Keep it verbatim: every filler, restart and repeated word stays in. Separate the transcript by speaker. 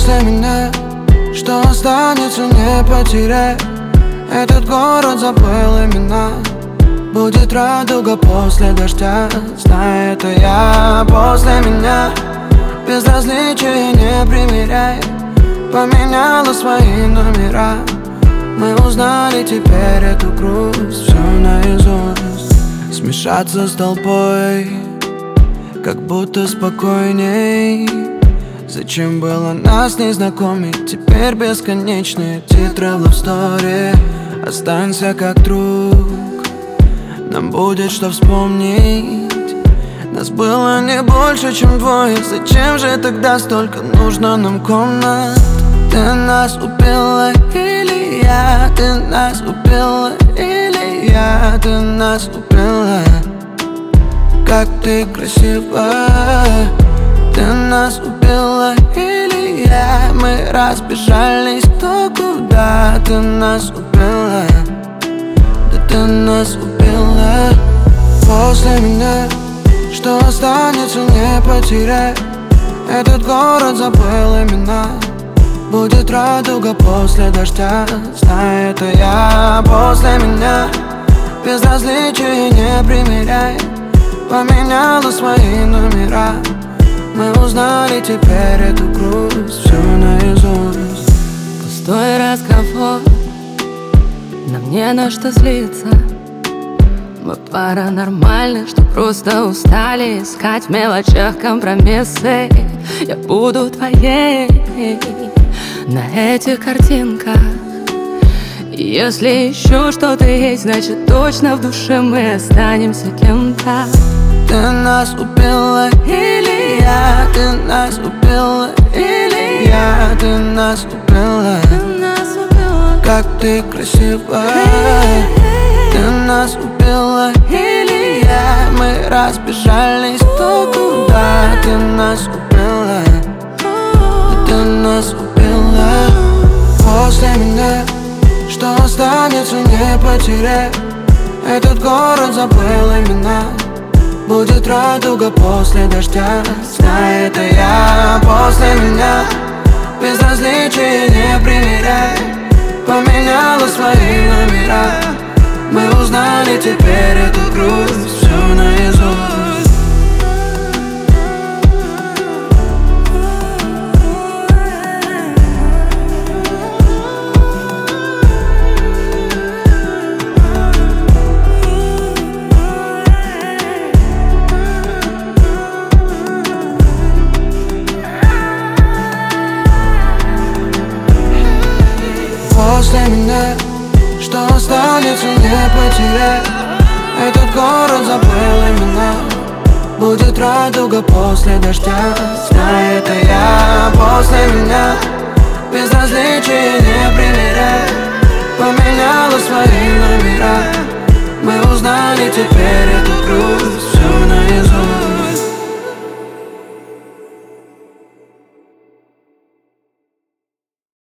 Speaker 1: После меня, что останется, не потеряй. Этот город забыл имена. Будет радуга после дождя, знай, это я. После меня безразличие не примеряй. Поменяла свои номера. Мы узнали теперь эту грусть, все наизусть. Смешаться с толпой, как будто спокойней. Зачем было нас не знакомить? Теперь бесконечные титры love story. Останься как друг, нам будет что вспомнить. Нас было не больше, чем двое. Зачем же тогда столько нужно нам комнат? Ты нас убила или я? Ты нас убила или я? Ты нас убила. Как ты красива. Ты нас убила или я? Мы разбежались кто куда. Ты нас убила. Да ты нас убила. После меня, что останется, не потеряй. Этот город забыл имена. Будет радуга после дождя, знай, это я. После меня безразличие не примеряй. Поменяла свои номера. Мы узнали теперь эту грусть, все наизусть.
Speaker 2: Пустой разговор, нам не на что злиться. Мы пара нормальных, что просто устали искать в мелочах компромиссы. Я буду твоей на этих картинках. Если еще что-то есть, значит точно в душе мы останемся кем-то.
Speaker 1: Ты нас убила или я? Ты нас убила или я? Ты нас убила. Как ты красива. Ты нас убила или я? Мы разбежались кто куда. Ты нас убила. Ты нас убила. После меня, что останется, не потеряй. Этот город забыл имена. Будет радуга после дождя, знай, это я. После меня безразличие не примеряй. Поменяла свои номера. Мы узнали теперь эту грусть, все наизусть. После меня, что останется, не потеряй. Этот город забыл имена. Будет радуга после дождя, знай, это я. После меня безразличие не примеряй. Поменяла свои номера. Мы узнали теперь